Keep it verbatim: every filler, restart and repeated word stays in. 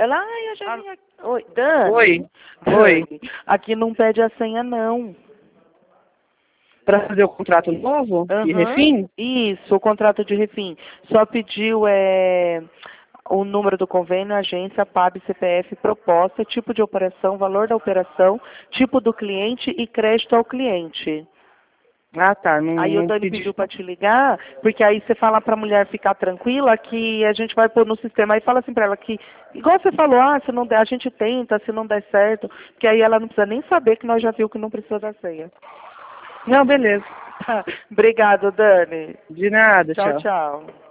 Ela, ai, eu já Ah, vim aqui. Oi, Dani. Oi. Dani, Oi. aqui não pede a senha, não. Para fazer o contrato novo? De Aham. refim? Isso, o contrato de refim. Só pediu é, o número do convênio, agência, P A B, C P F, proposta, tipo de operação, valor da operação, tipo do cliente e crédito ao cliente. Ah, tá. Não, Aí o não Dani pedi. pediu para te ligar, porque aí você fala para a mulher ficar tranquila que a gente vai pôr no sistema. Aí fala assim para ela que, igual você falou, ah, se não der, a gente tenta, se não der certo, que aí ela não precisa nem saber que nós já viu que não precisa da senha. Não, beleza. Obrigado, Dani. De nada, Tchau, tchau. tchau.